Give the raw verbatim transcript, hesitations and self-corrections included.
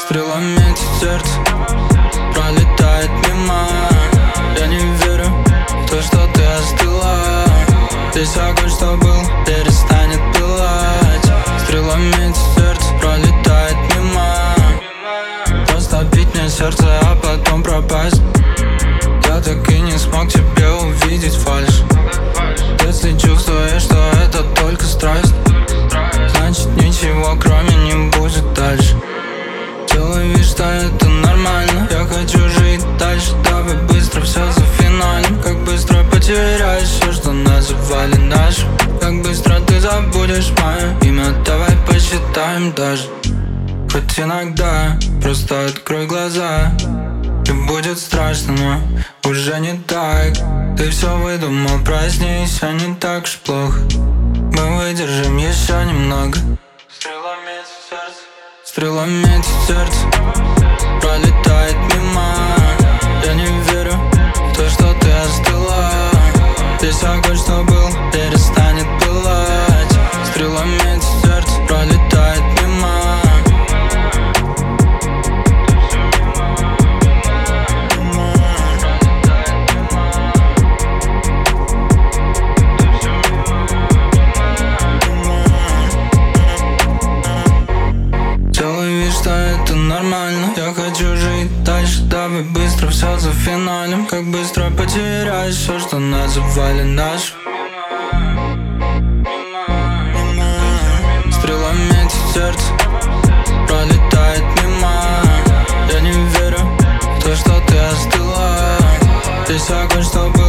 Стрела метит сердце, пролетает мимо. Я не верю в то, что ты остыла. Весь огонь, что был, перестанет пылать. Стрела метит сердце, пролетает мимо. Просто бить мне сердце, а потом пропасть. Я так и не смог тебе увидеть фальшь. Если чувствуешь, что это только страсть, значит ничего кроме не будет дальше. Делай вид, что это нормально. Я хочу жить дальше, давай быстро все за финалем. Как быстро потеряешь все, что называли нашим. Как быстро ты забудешь мое имя, давай посчитаем даже. Хоть иногда просто открой глаза, и будет страшно, но уже не так. Ты все выдумал, проснись, а не так уж плохо. Мы выдержим еще немного. Стрела метит сердце, стрела метит сердце, пролетает мимо. Я не верю в то, что ты остыла. Весь огонь, что был, перестанет пылать. Стрела метит сердце, пролетает мимо. Что это нормально. Я хочу жить дальше, давай быстро все за финалем. Как быстро потеряешь все, что называли нашим. Стрела метит сердце, пролетает мимо. Я не верю в то, что ты остыла. Весь огонь, что был,